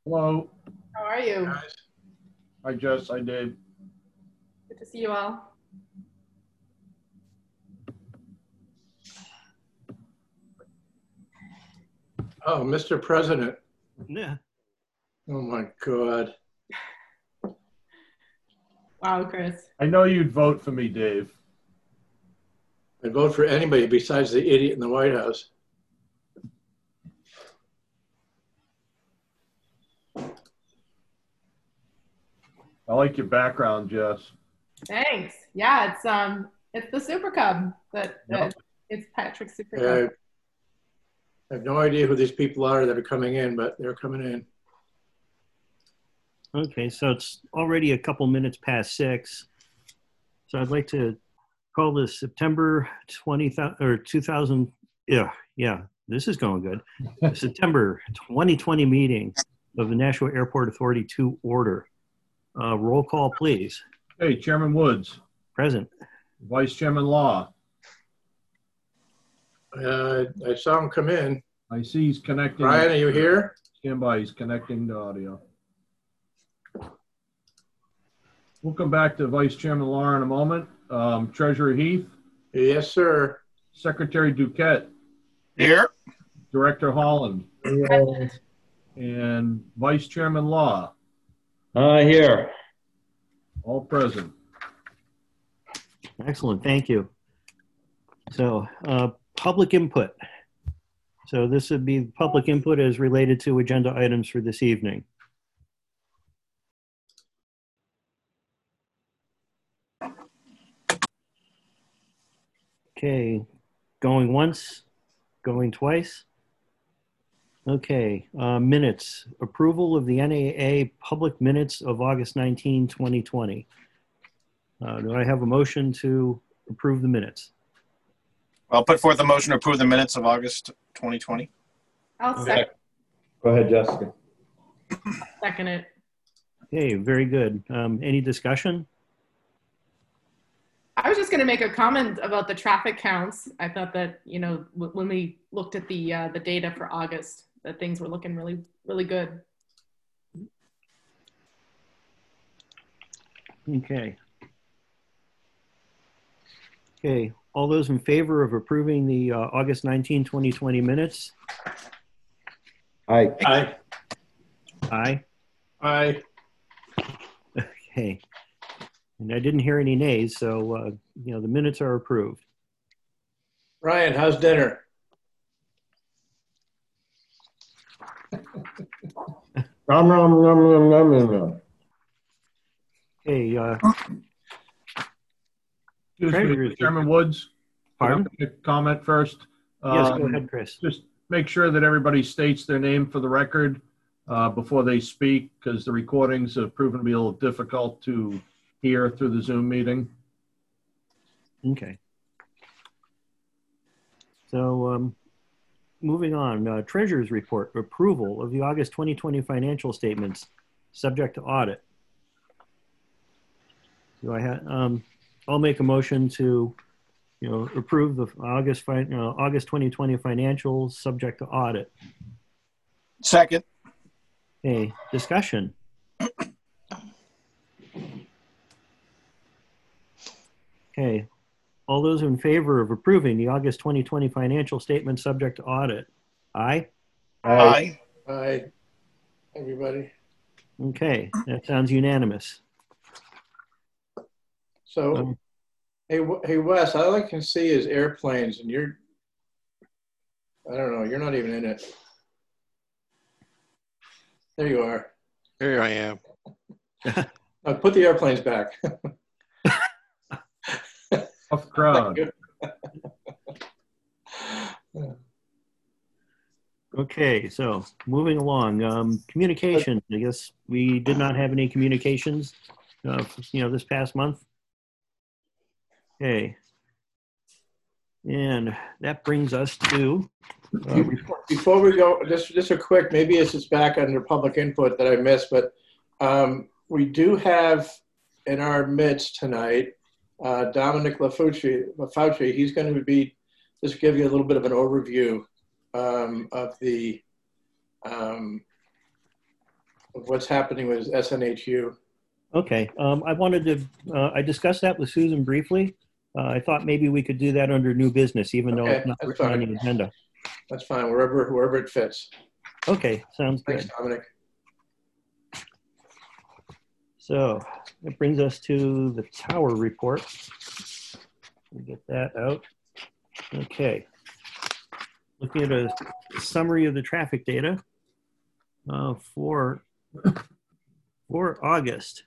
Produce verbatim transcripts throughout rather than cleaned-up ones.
Hello. How are you? Guys. Hi, Jess. Hi, Dave. Good to see you all. Oh, Mister President. Yeah. Oh my God. Wow, Chris. I know you'd vote for me, Dave. I'd vote for anybody besides the idiot in the White House. I like your background, Jess. Thanks. Yeah, it's um, it's the Super Cub, but uh, Yep. it's Patrick Super Uh, Cub. I have no idea who these people are that are coming in, but they're coming in. Okay, so it's already a couple minutes past six. So I'd like to call this September twentieth or two thousand. Yeah, yeah, this is going good. September twenty twenty meeting of the Nashua Airport Authority to order. Uh, roll call, please. Hey, Chairman Woods. Present. Vice Chairman Law. Uh, I saw him come in. I see he's connecting. Brian, are you here? Stand by. He's connecting the audio. We'll come back to Vice Chairman Law in a moment. Um, Treasurer Heath. Yes, sir. Secretary Duquette. Here. Director Holland. Present. And Vice Chairman Law. Uh, here. All present. Excellent, thank you. So, uh, public input. So this would be public input as related to agenda items for this evening. Okay, going once, going twice. Okay, uh, minutes. Approval of the N A A public minutes of August nineteenth, twenty twenty. Uh, do I have a motion to approve the minutes? I'll put forth a motion to approve the minutes of August twenty twenty. I'll second, Go ahead, Jessica. second it. Okay, very good. Um, any discussion? I was just going to make a comment about the traffic counts. I thought that, you know, w when we looked at the uh, the data for August, that things were looking really, really good. Okay. Okay, all those in favor of approving the uh, August nineteenth, twenty twenty minutes? Aye. Aye. Aye. Aye. Okay. And I didn't hear any nays, so, uh, you know, the minutes are approved. Ryan, how's dinner? Nom, nom, nom, nom, nom, nom, nom. Okay, uh, Excuse Treasurer, me, Chairman Woods. pardon? Can I make a comment first? Yes, go Um, ahead, Chris. Just make sure that everybody states their name for the record uh, before they speak, because the recordings have proven to be a little difficult to hear through the Zoom meeting. Okay. So, um, moving on, uh, Treasurer's Report, approval of the August twenty twenty financial statements, subject to audit. Do I have, um, I'll make a motion to, you know, approve the August, fi- uh, August twenty twenty financials, subject to audit. Second. Okay, discussion. Okay, all those in favor of approving the August twenty twenty financial statement subject to audit? Aye? Aye. Aye. Everybody. Okay, that sounds unanimous. So, Um, hey, W- hey, Wes, all I can see is airplanes, and you're, I don't know, you're not even in it. There you are. Here I am. Uh, put the airplanes back. Tough crowd. Okay, so moving along, um, communication, I guess we did not have any communications, uh, you know, this past month. Okay. And that brings us to, uh, reports. Before we go, just, just a quick, maybe it's just back under public input that I missed, but um, we do have in our midst tonight, uh, Dominic LaFauci. LaFauci. He's going to be, just give you a little bit of an overview um, of the um, of what's happening with S N H U. Okay, um, I wanted to, uh, I discussed that with Susan briefly. Uh, I thought maybe we could do that under new business, even though Okay, it's not that's written on fine. the agenda. That's fine, wherever, wherever it fits. Okay, sounds Thanks, good. Dominic. So that brings us to the tower report. We'll get that out. Okay. Looking at a summary of the traffic data uh, for, for August.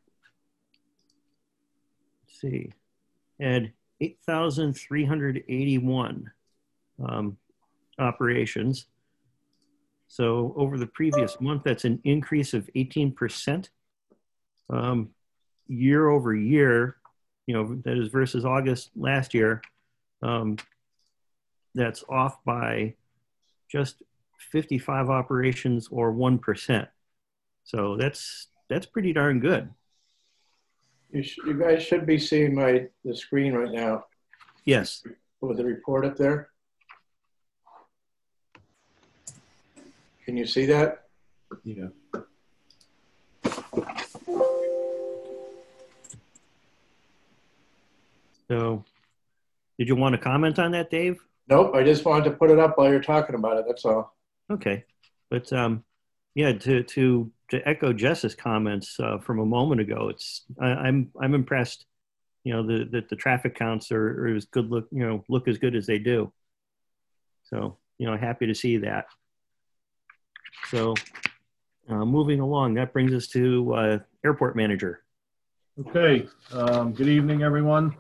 Let's see, had eight thousand three hundred eighty-one um, operations. So over the previous month, that's an increase of eighteen percent. Um, year over year, you know, that is versus August last year, um, that's off by just fifty-five operations or one percent. So that's, that's pretty darn good. You, sh you guys should be seeing my the screen right now Yes. with the report up there. Can you see that? Yeah. So did you want to comment on that, Dave? Nope, I just wanted to put it up while you're talking about it, that's all. Okay. But um, yeah, to, to, to echo Jess's comments uh, from a moment ago, it's, I, I'm, I'm impressed, you know, that the, the traffic counts are, are as good look, you know, look as good as they do. So, you know, happy to see that. So uh, moving along, that brings us to uh, airport manager. Okay, um, good evening, everyone.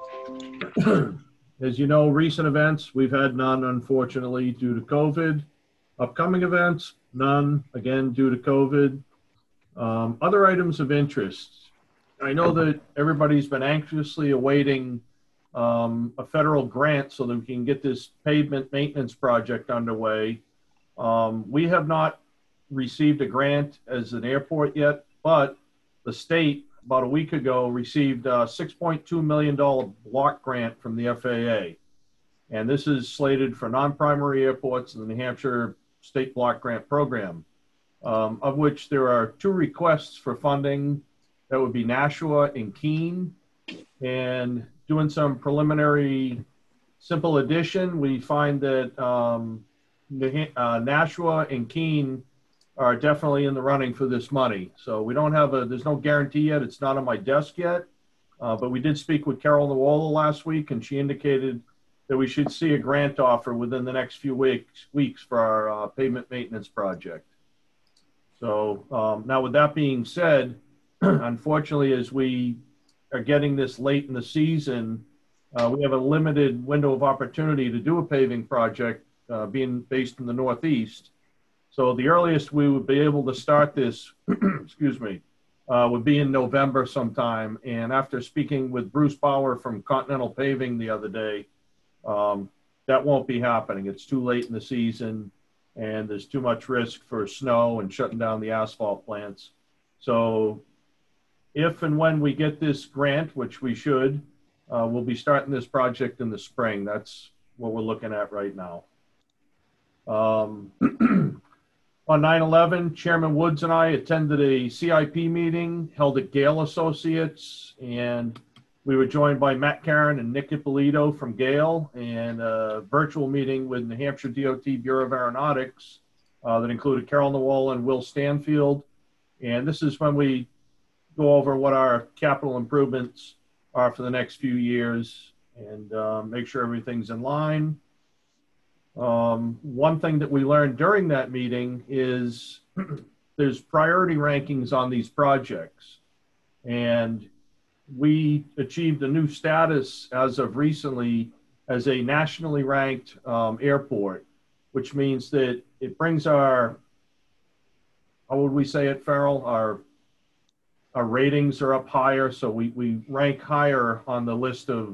As you know, recent events, we've had none, unfortunately, due to COVID. Upcoming events, none, again, due to COVID. Um, other items of interest. I know that everybody's been anxiously awaiting um, a federal grant so that we can get this pavement maintenance project underway. Um, we have not received a grant as an airport yet, but the state about a week ago received a six point two million dollar block grant from the F A A. And this is slated for non-primary airports in the New Hampshire State Block Grant Program, um, of which there are two requests for funding. That would be Nashua and Keene. And doing some preliminary simple addition, we find that um, uh, Nashua and Keene are definitely in the running for this money. So we don't have a, there's no guarantee yet. It's not on my desk yet. Uh, but we did speak with Carol Nuola last week, and she indicated that we should see a grant offer within the next few weeks, weeks for our uh, pavement maintenance project. So um, now with that being said, unfortunately, as we are getting this late in the season, uh, we have a limited window of opportunity to do a paving project uh, being based in the Northeast. So the earliest we would be able to start this, excuse me, uh, would be in November sometime. And after speaking with Bruce Bauer from Continental Paving the other day, um, that won't be happening. It's too late in the season and there's too much risk for snow and shutting down the asphalt plants. So if and when we get this grant, which we should, uh, we'll be starting this project in the spring. That's what we're looking at right now. Um, On nine eleven, Chairman Woods and I attended a C I P meeting held at Gale Associates, and we were joined by Matt Karen and Nick Ippolito from Gale, and a virtual meeting with New Hampshire D O T Bureau of Aeronautics uh, that included Carol Nuola and Will Stanfield. And this is when we go over what our capital improvements are for the next few years and uh, make sure everything's in line. Um, one thing that we learned during that meeting is there's priority rankings on these projects. And we achieved a new status as of recently as a nationally ranked um, airport, which means that it brings our, how would we say it, Farrell? Our, our ratings are up higher. So we, we rank higher on the list of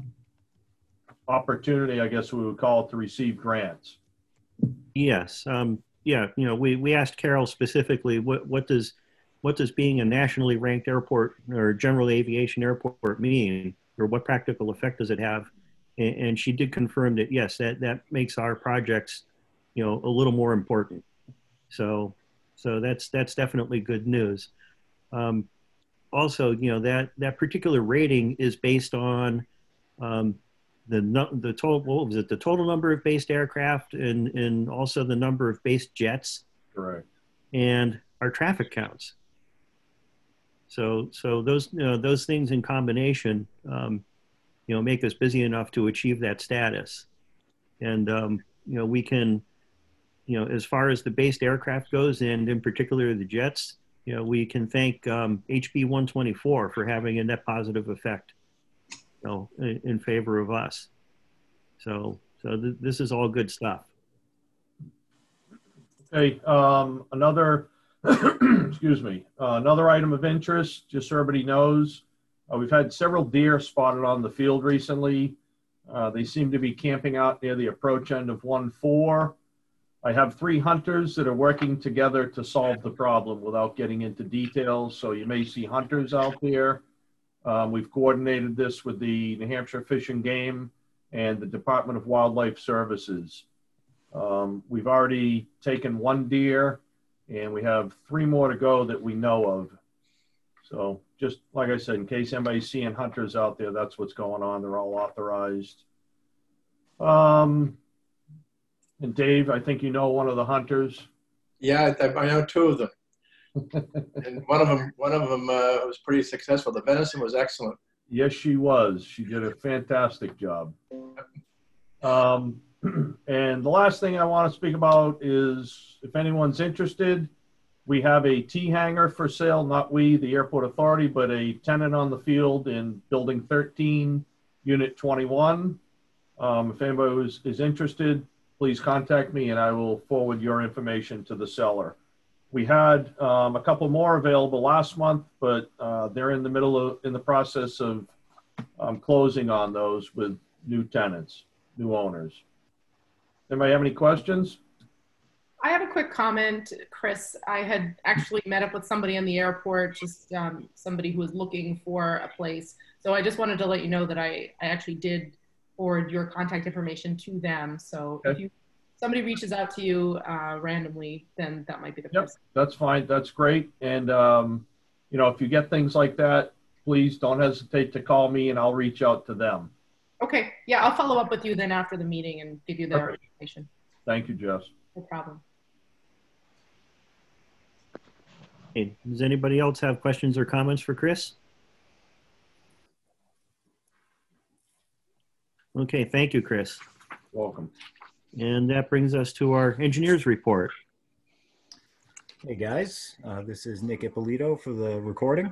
opportunity, I guess we would call it, to receive grants. Yes. Um, yeah. You know, we, we asked Carol specifically, what, what does, what does being a nationally ranked airport or general aviation airport mean, or what practical effect does it have? And, and she did confirm that, yes, that, that makes our projects, you know, a little more important. So so that's that's definitely good news. Um, also, you know, that that particular rating is based on um, the the total what was it the total number of based aircraft and and also the number of based jets. Correct. And our traffic counts. So so those you know, those things in combination, um, you know, make us busy enough to achieve that status. And um, you know, we can, you know, as far as the based aircraft goes, and in particular the jets, you know, we can thank um, H B one twenty-four for having a net positive effect, you know, in, in favor of us. So, so th this is all good stuff. Okay, um, another, excuse me, uh, another item of interest, just so everybody knows, uh, we've had several deer spotted on the field recently. Uh, they seem to be camping out near the approach end of one four. I have three hunters that are working together to solve the problem without getting into details, so you may see hunters out there. Um, we've coordinated this with the New Hampshire Fish and Game and the Department of Wildlife Services. Um, we've already taken one deer, and we have three more to go that we know of. So just like I said, in case anybody's seeing hunters out there, that's what's going on. They're all authorized. Um, and Dave, I think you know one of the hunters. Yeah, I, I know two of them. And one of them, one of them uh, was pretty successful. The venison was excellent. Yes, she was. She did a fantastic job. Um, and the last thing I want to speak about is, if anyone's interested, we have a T-hanger for sale, not we, the Airport Authority, but a tenant on the field in Building thirteen, Unit twenty-one. Um, if anybody is, is interested, please contact me and I will forward your information to the seller. We had um, a couple more available last month, but uh, they're in the middle of, in the process of um, closing on those with new tenants, new owners. Anybody have any questions? I have a quick comment, Chris. I had actually met up with somebody in the airport, just um, somebody who was looking for a place. So I just wanted to let you know that I, I actually did forward your contact information to them. So Okay. if you somebody reaches out to you uh, randomly, then that might be the Yep, person. that's fine. That's great. And, um, you know, if you get things like that, please don't hesitate to call me and I'll reach out to them. Okay. Yeah, I'll follow up with you then after the meeting and give you their Perfect. information. Thank you, Jess. No problem. Hey, does anybody else have questions or comments for Chris? Okay, thank you, Chris. Welcome. And that brings us to our engineer's report. Hey guys, uh, this is Nick Ippolito for the recording.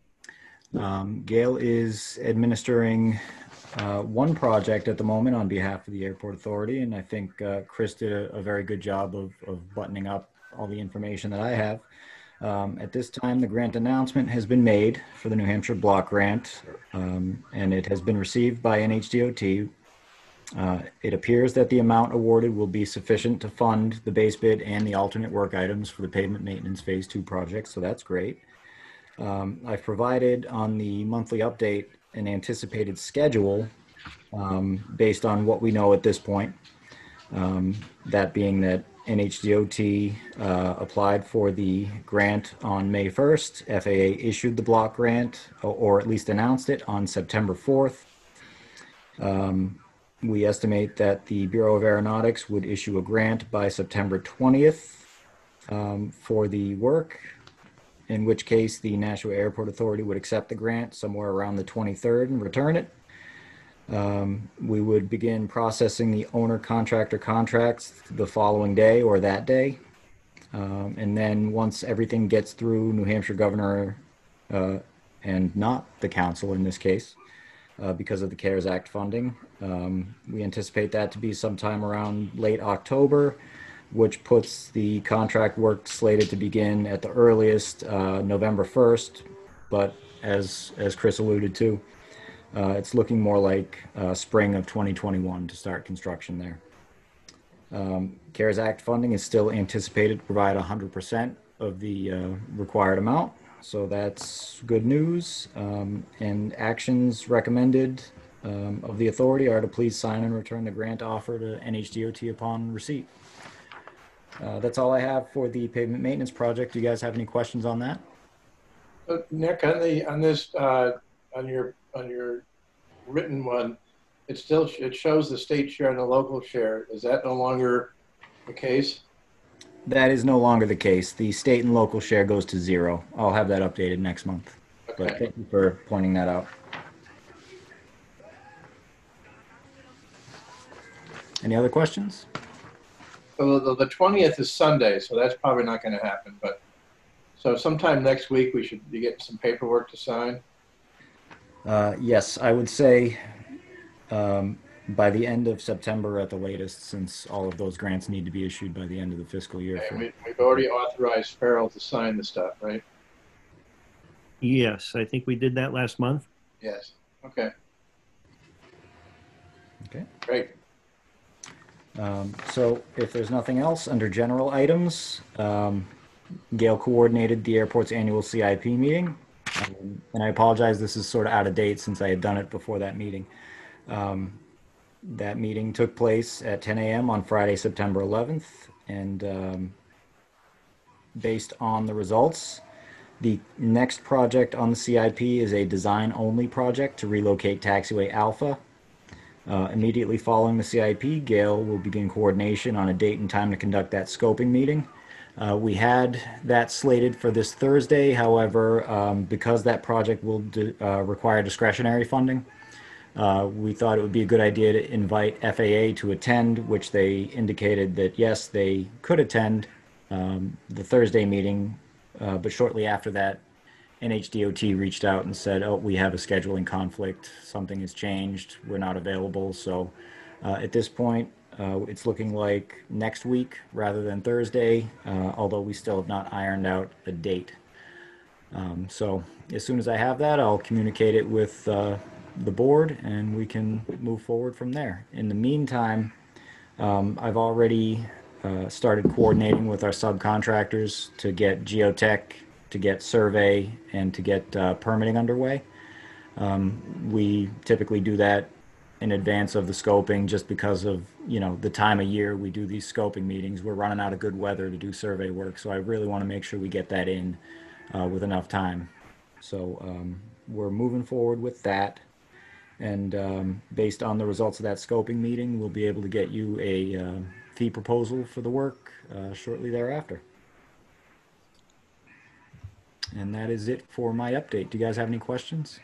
Um, Gail is administering uh, one project at the moment on behalf of the Airport Authority, and I think uh, Chris did a, a very good job of, of buttoning up all the information that I have. Um, at this time, the grant announcement has been made for the New Hampshire Block Grant, um, and it has been received by N H D O T. Uh, it appears that the amount awarded will be sufficient to fund the base bid and the alternate work items for the pavement maintenance phase two project, so that's great. Um, I've provided on the monthly update an anticipated schedule um, based on what we know at this point. Um, that being that N H D O T uh, applied for the grant on May first, F A A issued the block grant, or, or at least announced it on September fourth. Um, We estimate that the Bureau of Aeronautics would issue a grant by September twentieth um, for the work, in which case the Nashua Airport Authority would accept the grant somewhere around the twenty-third and return it. Um, we would begin processing the owner-contractor contracts the following day or that day. Um, and then once everything gets through New Hampshire Governor uh, and not the council in this case, Uh, because of the CARES Act funding. Um, we anticipate that to be sometime around late October, which puts the contract work slated to begin at the earliest uh, November first. But as, as Chris alluded to, uh, it's looking more like uh, spring of twenty twenty-one to start construction there. Um, CARES Act funding is still anticipated to provide one hundred percent of the uh, required amount. So that's good news. Um, and actions recommended um, of the authority are to please sign and return the grant offer to N H D O T upon receipt. Uh, that's all I have for the pavement maintenance project. Do you guys have any questions on that? Uh, Nick, on the on this uh, on your on your written one, it still it shows the state share and the local share. Is that no longer the case? That is no longer the case. The state and local share goes to zero. I'll have that updated next month. Okay. But thank you for pointing that out. Any other questions? So the, the twentieth is Sunday, so that's probably not going to happen. But so sometime next week we should be getting some paperwork to sign. Uh, yes, I would say um, by the end of September at the latest, since all of those grants need to be issued by the end of the fiscal year. And For, we, we've already authorized Farrell to sign the stuff, right? Yes, I think we did that last month. Yes. Okay. okay. Great. Um, so if there's nothing else under general items, um, Gail coordinated the airport's annual C I P meeting. Um, and I apologize, this is sort of out of date since I had done it before that meeting. Um, that meeting took place at ten A M on Friday, September eleventh. And um, based on the results, the next project on the C I P is a design-only project to relocate Taxiway Alpha. Uh, immediately following the C I P, Gail will begin coordination on a date and time to conduct that scoping meeting. Uh, we had that slated for this Thursday. However, um, because that project will do, uh, require discretionary funding, uh, we thought it would be a good idea to invite F A A to attend, which they indicated that yes, they could attend um, the Thursday meeting, uh, but shortly after that, N H D O T reached out and said, oh, we have a scheduling conflict. Something has changed. We're not available. So uh, at this point, uh, it's looking like next week rather than Thursday, uh, although we still have not ironed out a date. Um, so as soon as I have that, I'll communicate it with uh, the board and we can move forward from there. In the meantime, um, I've already uh, started coordinating with our subcontractors to get geotech, to get survey, and to get uh, permitting underway. Um, we typically do that in advance of the scoping just because of, you know, the time of year we do these scoping meetings. We're running out of good weather to do survey work, so I really want to make sure we get that in uh, with enough time. So um, we're moving forward with that, and um, based on the results of that scoping meeting, we'll be able to get you a uh, fee proposal for the work uh, shortly thereafter. And that is it for my update. Do you guys have any questions?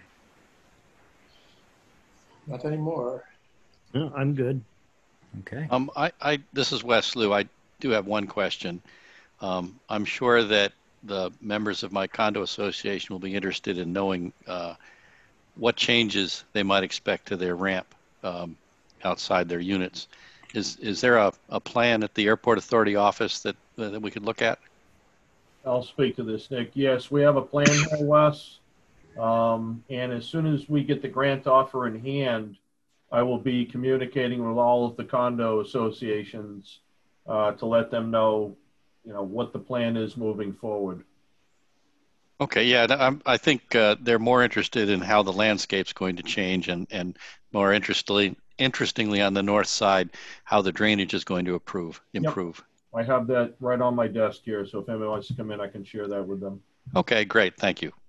Not anymore. No, I'm good. Okay. Um, I, I, this is Wes Lou. I do have one question. Um, I'm sure that the members of my condo association will be interested in knowing uh, what changes they might expect to their ramp um, outside their units. Is is there a, a plan at the Airport Authority office that that we could look at? I'll speak to this, Nick. Yes, we have a plan here, Wes. Um, and as soon as we get the grant offer in hand, I will be communicating with all of the condo associations uh, to let them know, you know, what the plan is moving forward. Okay, yeah, I'm, I think uh, they're more interested in how the landscape's going to change, and, and more interestingly, interestingly on the north side, how the drainage is going to improve. improve. Yep. I have that right on my desk here, so if anyone wants to come in, I can share that with them. Okay, great. Thank you.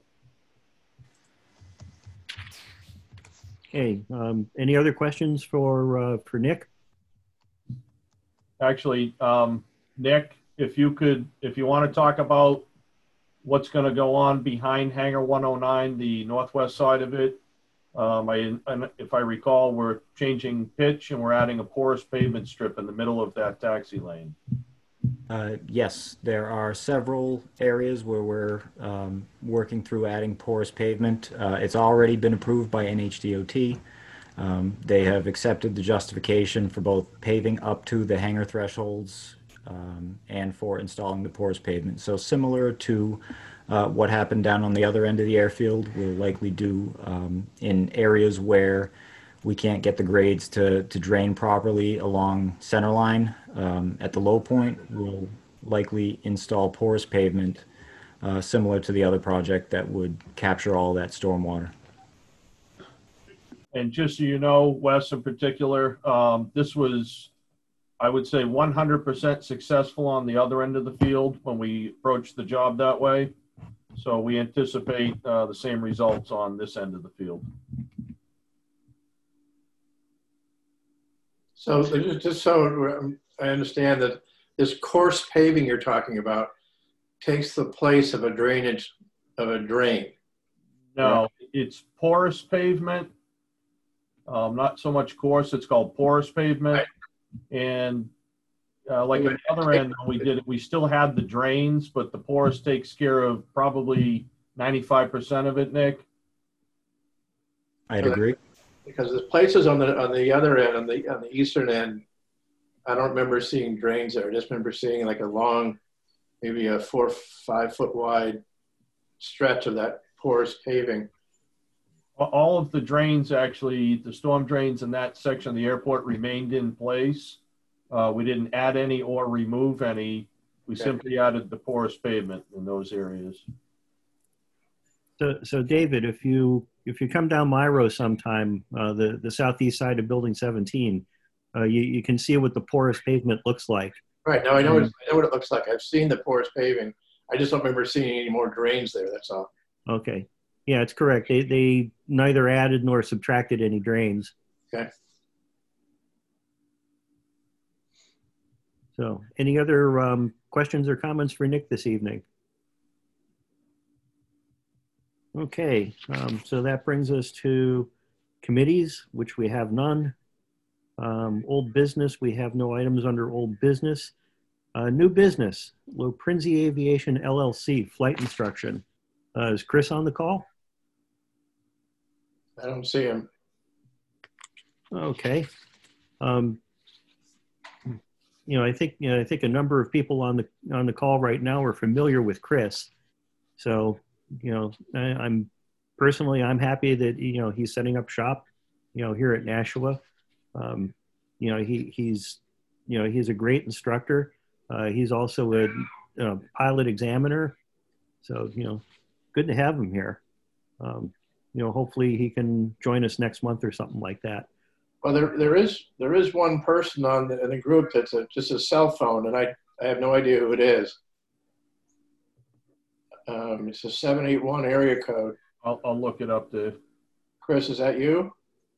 Okay. Um, any other questions for uh, for Nick? Actually, um, Nick, if you could, if you want to talk about what's going to go on behind Hangar one oh nine, the northwest side of it, um, I, if I recall, we're changing pitch and we're adding a porous pavement strip in the middle of that taxi lane. Uh, yes, there are several areas where we're um, working through adding porous pavement. Uh, it's already been approved by N H D O T. Um, they have accepted the justification for both paving up to the hangar thresholds um, and for installing the porous pavement. So similar to uh, what happened down on the other end of the airfield, we'll likely do um, in areas where we can't get the grades to, to drain properly along center line. Um, at the low point, we'll likely install porous pavement uh, similar to the other project that would capture all that stormwater. And just so you know, Wes in particular, um, this was I would say one hundred percent successful on the other end of the field when we approach the job that way. So we anticipate uh, the same results on this end of the field. So just so I understand that this coarse paving you're talking about takes the place of a drainage of a drain. No, it's porous pavement. Um, not so much coarse, it's called porous pavement. Right. And uh, like at the other end, when we did it, we still had the drains, but the porous takes care of probably ninety-five percent of it, Nick. I'd agree. Because there's places on the on the other end, on the on the eastern end, I don't remember seeing drains there. I just remember seeing like a long, maybe a four, five foot wide stretch of that porous paving. All of the drains, actually, the storm drains in that section of the airport remained in place. Uh, we didn't add any or remove any. We Okay. simply added the porous pavement in those areas. So, so David, if you if you come down Myro sometime, uh, the the southeast side of Building seventeen, uh, you you can see what the porous pavement looks like. Right, now I know, what, I know what it looks like. I've seen the porous paving. I just don't remember seeing any more drains there, that's all. Okay, yeah, it's correct. They they neither added nor subtracted any drains. Okay. So, any other um, questions or comments for Nick this evening? Okay, um, so that brings us to committees, which we have none. Um, old business, we have no items under old business. Uh, new business, Loprinzi Aviation L L C, flight instruction. Uh, is Chris on the call? I don't see him. Okay. Um, you know, I think you know, I think a number of people on the on the call right now are familiar with Chris. So, you know, I, I'm personally I'm happy that you know he's setting up shop, you know, here at Nashua. Um, you know, he he's you know he's a great instructor. Uh, he's also a, a pilot examiner. So, you know, good to have him here. Um, you know, hopefully he can join us next month or something like that. Well, there there is there is one person on the, in the group that's a, just a cell phone, and I, I have no idea who it is. Um, it's a seven eight one area code. I'll, I'll look it up, Dave. Chris, is that you?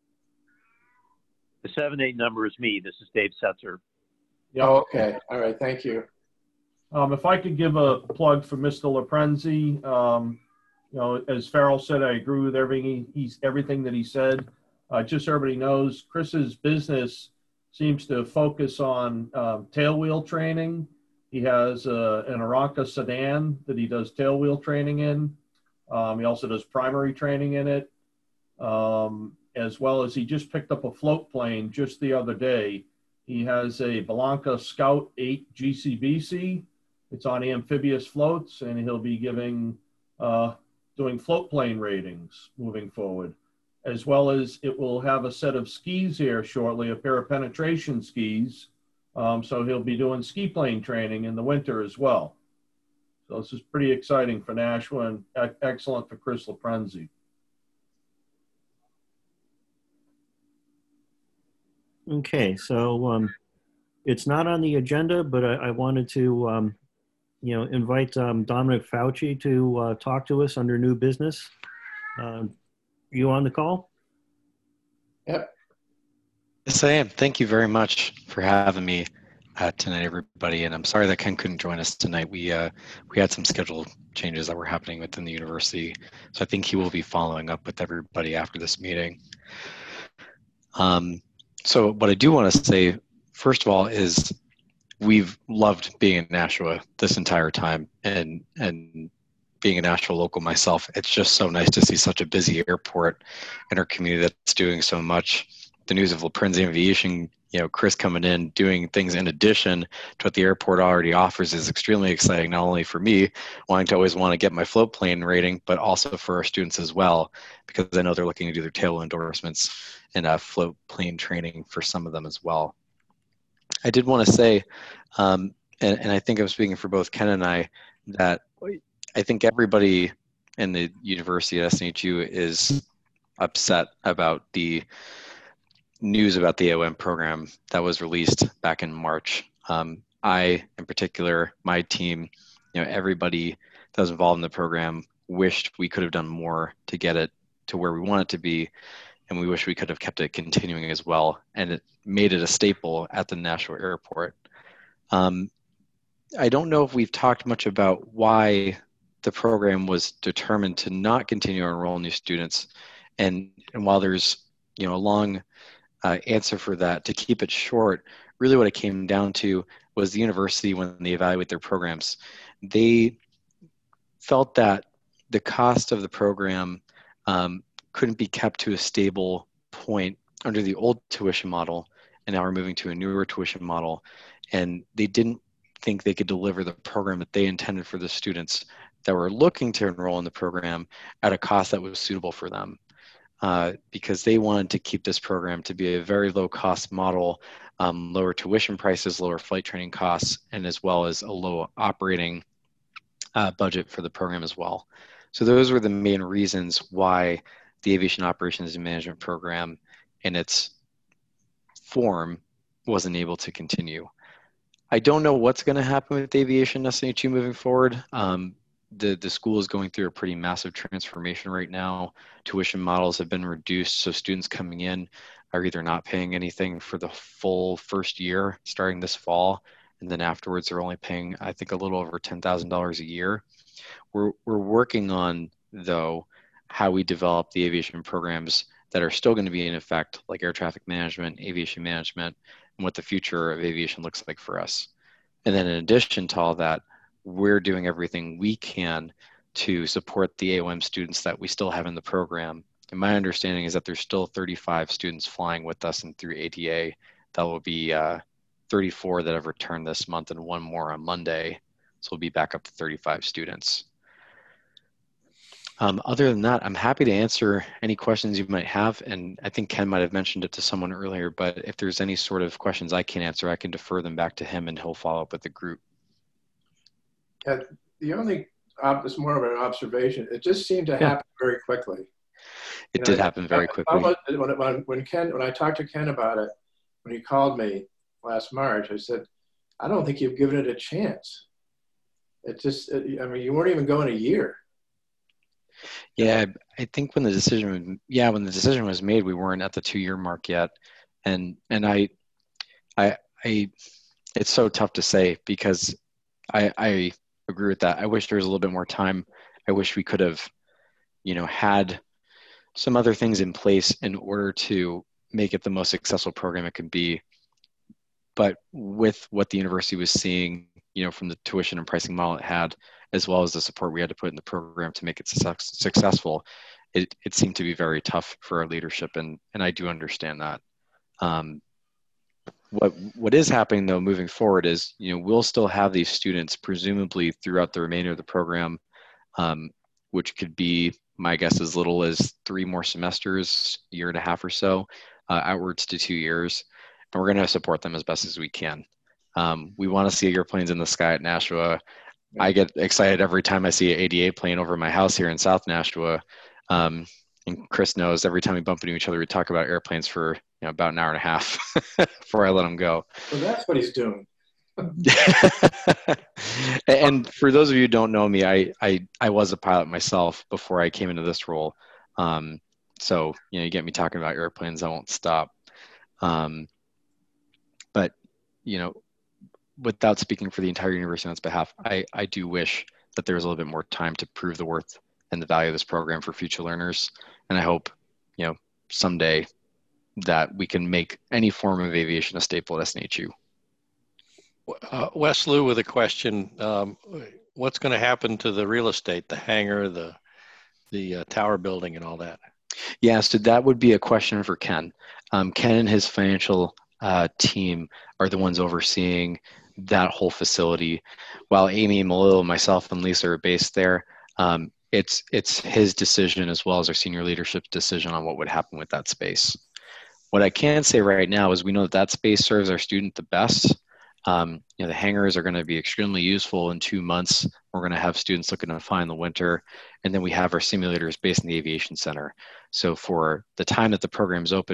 The seven eight number is me. This is Dave Setzer. Yep. Oh, okay. All right. Thank you. Um, if I could give a plug for Mister Loprinzi, um, you know, as Farrell said, I agree with everything he, he's everything that he said. Uh, just so everybody knows, Chris's business seems to focus on um, tailwheel training. He has uh, an Aranca sedan that he does tailwheel training in. Um, he also does primary training in it, um, as well as he just picked up a float plane just the other day. He has a Blanca Scout eight G C B C. It's on amphibious floats, and he'll be giving, uh, doing float plane ratings moving forward, as well as it will have a set of skis here shortly, a pair of penetration skis. Um, so he'll be doing ski plane training in the winter as well. So this is pretty exciting for Nashua and e- excellent for Chris Loprinzi. Okay, so um, it's not on the agenda, but I, I wanted to, um, you know, invite um, Dominic Fauci to uh, talk to us under new business. Um, you on the call? Yep. Yes, I am. Thank you very much for having me uh, tonight, everybody. And I'm sorry that Ken couldn't join us tonight. We uh, we had some schedule changes that were happening within the university, so I think he will be following up with everybody after this meeting. Um, so what I do want to say, first of all, is we've loved being in Nashua this entire time, and and being a Nashua local myself, it's just so nice to see such a busy airport in our community that's doing so much. The news of Loprinzi Aviation, you know, Chris coming in, doing things in addition to what the airport already offers is extremely exciting, not only for me, wanting to always want to get my float plane rating, but also for our students as well, because I know they're looking to do their tail endorsements and uh, float plane training for some of them as well. I did want to say, um, and, and I think I'm speaking for both Ken and I, that I think everybody in the university at S N H U is upset about the news about the A O M program that was released back in March. Um, I, in particular, my team, you know, everybody that was involved in the program wished we could have done more to get it to where we want it to be, and we wish we could have kept it continuing as well, and it made it a staple at the Nashua Airport. Um, I don't know if we've talked much about why the program was determined to not continue to enroll new students, and and while there's you know a long uh, answer for that, to keep it short, really what it came down to was the university, when they evaluate their programs, they felt that the cost of the program um, couldn't be kept to a stable point under the old tuition model, and now we're moving to a newer tuition model, and they didn't think they could deliver the program that they intended for the students that were looking to enroll in the program at a cost that was suitable for them. Uh, because they wanted to keep this program to be a very low cost model, um, lower tuition prices, lower flight training costs, and as well as a low operating uh, budget for the program as well. So those were the main reasons why the Aviation Operations and Management program in its form wasn't able to continue. I don't know what's going to happen with Aviation S N H U moving forward. Um, the, the school is going through a pretty massive transformation right now. Tuition models have been reduced, so students coming in are either not paying anything for the full first year starting this fall, and then afterwards they're only paying, I think, a little over ten thousand dollars a year. We're, we're working on, though, how we develop the aviation programs that are still going to be in effect, like air traffic management, aviation management, and what the future of aviation looks like for us. And then in addition to all that, we're doing everything we can to support the A O M students that we still have in the program. And my understanding is that there's still thirty-five students flying with us and through A D A. That will be uh, thirty-four that have returned this month and one more on Monday. So we'll be back up to thirty-five students. Um, other than that, I'm happy to answer any questions you might have. And I think Ken might have mentioned it to someone earlier, but if there's any sort of questions I can answer, I can defer them back to him and he'll follow up with the group. Yeah, the only, uh, it's more of an observation. It just seemed to happen yeah. very quickly. It you did know, happen very I, quickly. Almost, when, when, when Ken, when I talked to Ken about it, when he called me last March, I said, I don't think you've given it a chance. It just, it, I mean, you weren't even going a year. Yeah, I think when the decision, yeah, when the decision was made, we weren't at the two-year mark yet, and and I, I, I, it's so tough to say because I, I agree with that. I wish there was a little bit more time. I wish we could have, you know, had some other things in place in order to make it the most successful program it could be. But with what the university was seeing, you know, from the tuition and pricing model it had, as well as the support we had to put in the program to make it su successful, it, it seemed to be very tough for our leadership, and, and I do understand that. Um, what, what is happening, though, moving forward is, you know, we'll still have these students presumably throughout the remainder of the program, um, which could be, my guess, as little as three more semesters, a year and a half or so, uh, outwards to two years. And we're going to support them as best as we can. Um, we want to see airplanes in the sky at Nashua. I get excited every time I see an A D A plane over my house here in South Nashua. Um, and Chris knows every time we bump into each other, we talk about airplanes for you know, about an hour and a half before I let him go. Well, that's what he's doing. And for those of you who don't know me, I, I, I was a pilot myself before I came into this role. Um, so, you know, you get me talking about airplanes, I won't stop. Um, but, you know, without speaking for the entire university on its behalf, I, I do wish that there was a little bit more time to prove the worth and the value of this program for future learners. And I hope, you know, someday that we can make any form of aviation a staple at S N H U. Uh, Wes Lou with a question. Um, what's going to happen to the real estate, the hangar, the, the uh, tower building and all that? Yeah, so that would be a question for Ken. Um, Ken and his financial uh, team are the ones overseeing that whole facility. While Amy, Malil, myself, and Lisa are based there, um, it's it's his decision as well as our senior leadership's decision on what would happen with that space. What I can say right now is we know that that space serves our student the best. Um, you know, the hangars are going to be extremely useful in two months. We're going to have students looking to fly in the winter, and then we have our simulators based in the aviation center. So for the time that the program is open,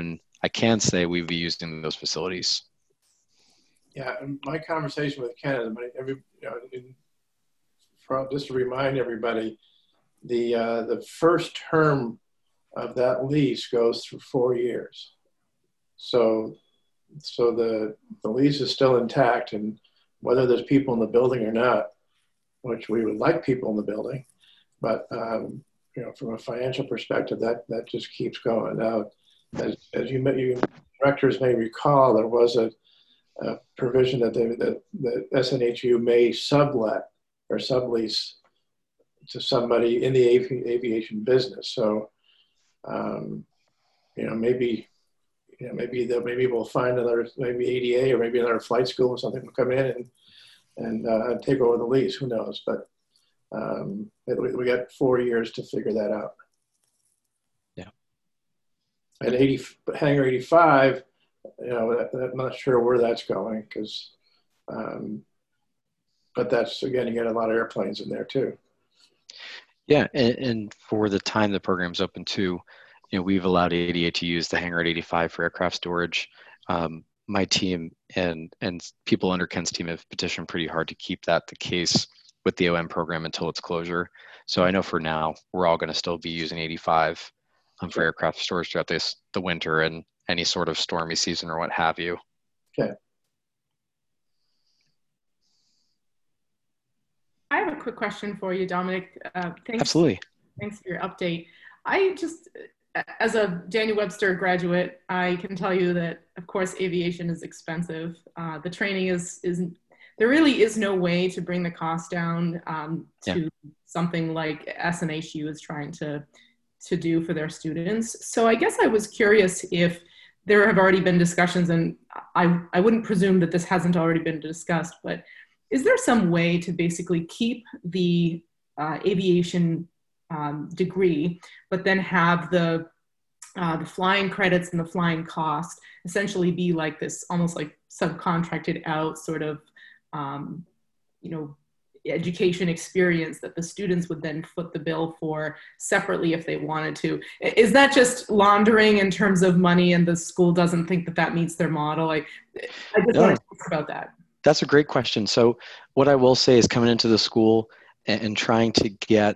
I can say we'll be using those facilities. Yeah, and my conversation with Ken is, every, you know, in, for, just to remind everybody, the uh, the first term of that lease goes through four years. So, so the the lease is still intact, and whether there's people in the building or not, which we would like people in the building, but um, you know, from a financial perspective, that that just keeps going. Now, as, as you, you directors may recall, there was a, a provision that they, that the S N H U may sublet or sublease to somebody in the avi aviation business. So, um, you know, maybe, you know, maybe that maybe we'll find another, maybe A D A or maybe another flight school or something will come in and and uh, take over the lease. Who knows? But um, it, we, we got four years to figure that out. Yeah. And eighty Hangar eighty-five, you know, that, I'm not sure where that's going because, um, but that's, again, you got a lot of airplanes in there too. Yeah, and, and for the time the program's open too, you know, we've allowed A D A to use the hangar at eighty-five for aircraft storage. Um, my team and and people under Ken's team have petitioned pretty hard to keep that the case with the O M program until its closure. So I know for now we're all going to still be using eighty-five um, for aircraft storage throughout this the winter and any sort of stormy season or what have you. Okay. I have a quick question for you, Dominic. Uh, thanks, Absolutely. Thanks for your update. I just, as a Daniel Webster graduate, I can tell you that, of course, aviation is expensive. Uh, the training is, is, there really is no way to bring the cost down um, to yeah. something like S N H U is trying to, to do for their students. So I guess I was curious if there have already been discussions, and I, I wouldn't presume that this hasn't already been discussed, but is there some way to basically keep the uh, aviation um, degree, but then have the, uh, the flying credits and the flying cost essentially be like this, almost like subcontracted out sort of, um, you know, education experience that the students would then foot the bill for separately if they wanted to? Is that just laundering in terms of money and the school doesn't think that that meets their model? I, I just no. want to talk about that. That's a great question. So what I will say is coming into the school and, and trying to get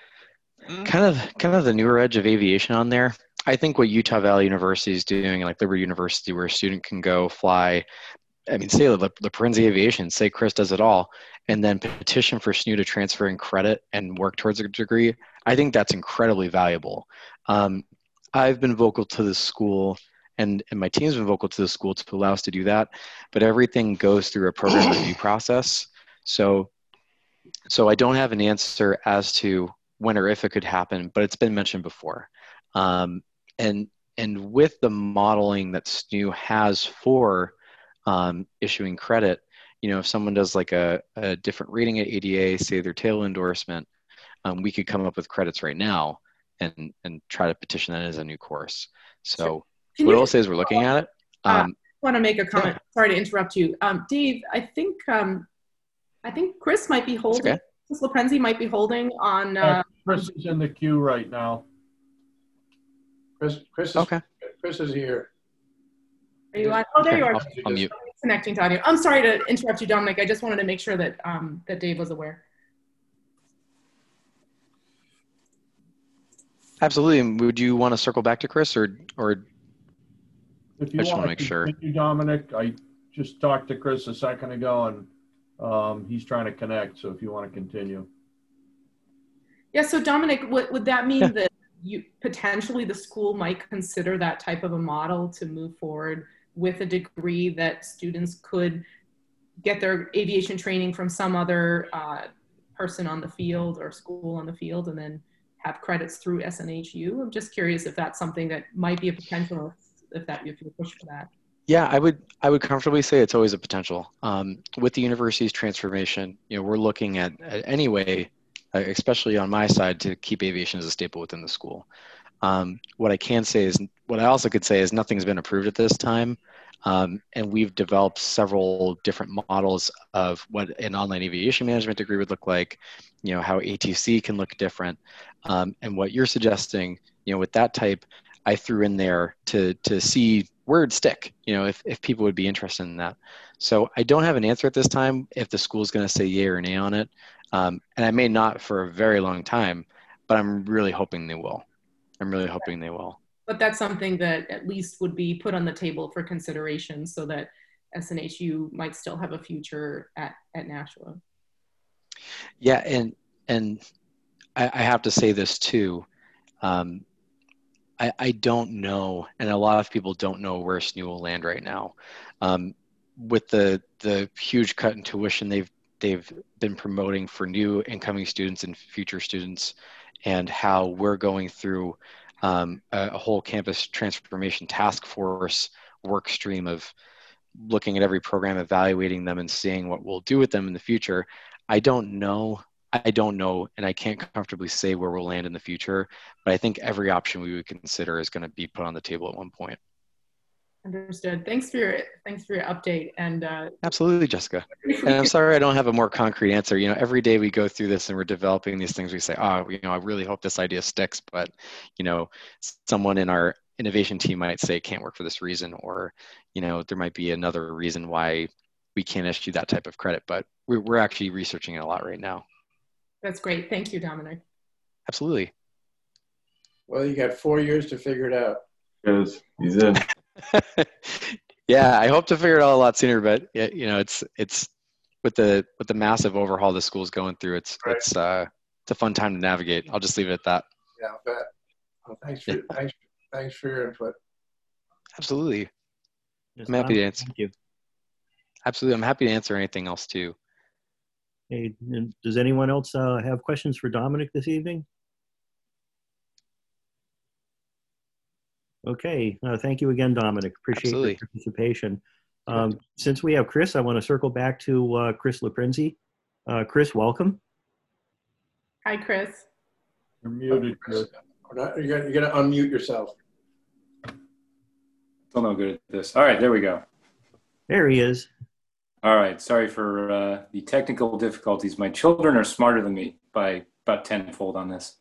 kind of kind of the newer edge of aviation on there. I think what Utah Valley University is doing, like Liberty University, where a student can go fly, I mean, say the Lorenzi Aviation, say Chris does it all, and then petition for S N U to transfer in credit and work towards a degree. I think that's incredibly valuable. Um, I've been vocal to the school, and, and my team's been vocal to the school to allow us to do that, but everything goes through a program review process. So, so I don't have an answer as to when or if it could happen, but it's been mentioned before. Um, and, and with the modeling that S N U has for um, issuing credit, you know, if someone does like a, a different rating at A D A, say their tail endorsement, um, we could come up with credits right now and, and try to petition that as a new course. So Can what you, I'll say is we're looking at it. Um, uh, I want to make a comment. Yeah. Sorry to interrupt you. Um, Dave, I think, um, I think Chris might be holding, okay. Chris Lorenzi might be holding on. Uh, yeah, Chris is in the queue right now. Chris, Chris is, okay. Chris is here. Are you on? Oh, there okay. you are. I'll, I'll mute. Connecting to audio. I'm sorry to interrupt you, Dominic. I just wanted to make sure that um, that Dave was aware. Absolutely. And would you want to circle back to Chris, or or if you I just want want to make sure? You, Dominic, I just talked to Chris a second ago, and um, he's trying to connect. So if you want to continue. Yeah. So Dominic, would would that mean yeah. that you potentially the school might consider that type of a model to move forward with a degree that students could get their aviation training from some other uh, person on the field or school on the field and then have credits through S N H U? I'm just curious if that's something that might be a potential, if that if you push for that. Yeah, I would I would comfortably say it's always a potential. Um, with the university's transformation, you know, we're looking at, at any way, uh, especially on my side, to keep aviation as a staple within the school. Um, what I can say is, what I also could say is nothing's been approved at this time. Um, and we've developed several different models of what an online aviation management degree would look like, you know, how A T C can look different. Um, and what you're suggesting, you know, with that type, I threw in there to to see where it'd stick, you know, if, if people would be interested in that. So I don't have an answer at this time if the school's going to say yay or nay on it. Um, and I may not for a very long time, but I'm really hoping they will. I'm really hoping they will. But that's something that at least would be put on the table for consideration so that S N H U might still have a future at, at Nashua. Yeah, and and I, I have to say this too. Um, I, I don't know, and a lot of people don't know where S N U will land right now. Um, with the the huge cut in tuition they've they've been promoting for new incoming students and future students, and how we're going through um, a, a whole campus transformation task force work stream of looking at every program, evaluating them, and seeing what we'll do with them in the future. I don't know. I don't know, and I can't comfortably say where we'll land in the future, but I think every option we would consider is going to be put on the table at one point. Understood. Thanks for your thanks for your update. And uh, absolutely, Jessica. And I'm sorry I don't have a more concrete answer. You know, every day we go through this and we're developing these things. We say, oh, you know, I really hope this idea sticks, but you know, someone in our innovation team might say it can't work for this reason, or you know, there might be another reason why we can't issue that type of credit. But we're we're actually researching it a lot right now. That's great. Thank you, Dominic. Absolutely. Well, you got four years to figure it out. Because he's in. Yeah, I hope to figure it out a lot sooner, but you know, it's it's with the with the massive overhaul the school's going through. It's right. it's uh it's a fun time to navigate. I'll just leave it at that. Yeah, I'll bet. Well, thanks for yeah. thanks thanks for your input. Absolutely. Just I'm happy to answer. Thank you. Absolutely, I'm happy to answer anything else too. Hey, does anyone else uh, have questions for Dominic this evening? Okay, uh, thank you again, Dominic. Appreciate Absolutely. your participation. Um, since we have Chris, I want to circle back to uh, Chris Liprinzi. Uh, Chris, welcome. Hi, Chris. You're muted, Chris. You're gonna, you're gonna unmute yourself. Still no good at this. All right, there we go. There he is. All right, sorry for uh, the technical difficulties. My children are smarter than me by about tenfold on this.